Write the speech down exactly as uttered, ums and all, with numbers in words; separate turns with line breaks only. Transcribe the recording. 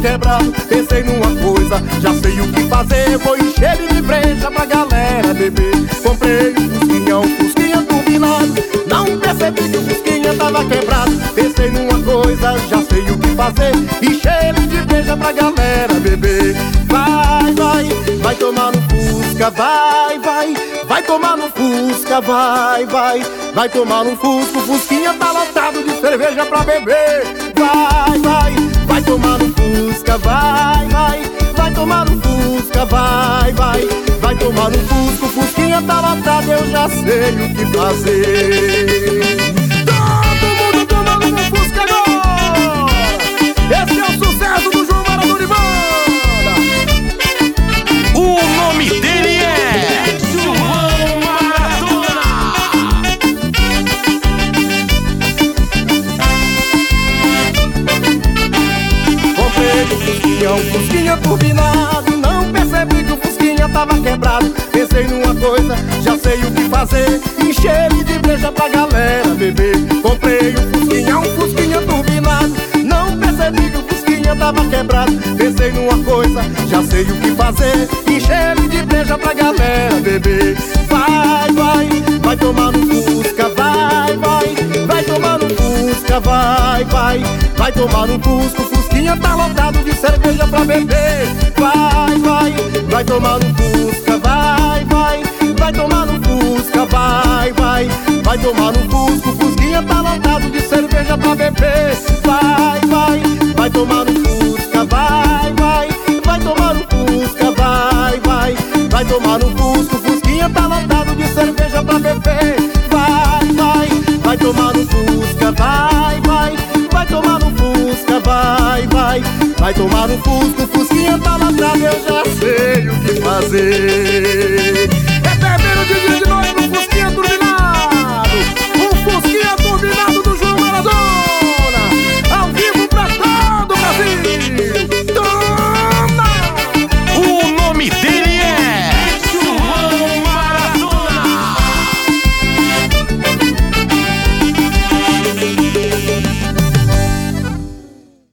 quebrado, pensei numa coisa, já sei o que fazer. Vou encher ele de breja pra galera beber. Comprei um fusquinha, um fusquinha turbinado. Não percebi que o fusquinha tava quebrado, pensei numa coisa, já sei o que fazer. Encher ele de breja pra galera beber. Vai, vai, vai tomar no Fusca, vai, vai, vai tomar no Fusca, vai, vai, vai tomar no Fusca. O Fusquinha tá lotado de cerveja pra beber. Vai, vai, vai tomar no Fusca, vai, vai, vai tomar no Fusca, vai, vai, vai tomar no Fusca. O Fusquinha tá lotado, eu já sei o que fazer. Todo mundo tomando no Fusca agora! Esse é o sucesso do João Maradona e Banda.
O nome dele é João Maradona.
Comprei um Fusquinha, um Fusquinha turbinado. Não percebi que o Fusquinha tava quebrado, pensei numa coisa, já sei o que fazer. Encher ele de breja pra galera beber. Comprei um Fusquinha, um Fusquinha turbinado. Não percebi que o Fusquinha tava quebrado, pensei numa coisa, já sei o que fazer. Encher ele de breja pra galera beber. Vai, vai, vai tomar no Fusca, vai, vai, vai tomar no Fusca, vai, vai, vai tomar no Fusca. O Fusquinha tá lotado de cerveja pra beber. Vai, vai, vai tomar no Fusca, vai, vai, vai tomar no Fusca, vai, vai, vai tomar no Fusca. O Fusquinha tá lotado de cerveja pra beber. Vai, vai, vai tomar no Fusca, vai, vai, vai tomar no Fusca, vai, vai, vai tomar no Fusca. O Fusquinha tá lotado de cerveja pra beber. Vai, vai, vai tomar no Fusca, vai, vai, vai tomar no Fusca, vai, vai, vai tomar no Fusca. O Fusquinha tá lotado, eu já sei o que fazer.